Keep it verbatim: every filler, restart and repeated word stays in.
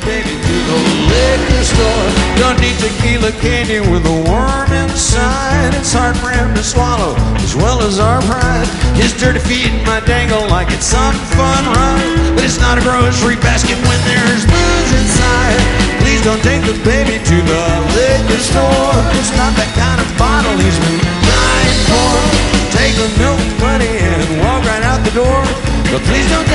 baby to the liquor store. Don't need tequila candy with a worm inside. It's hard for him to swallow as well as our pride. His dirty feet might dangle like it's some fun ride, but it's not a grocery basket when there's booze inside. Please don't take the baby to the liquor store. It's not that kind of bottle he's been dying for. Take the milk money and walk right out the door, but please don't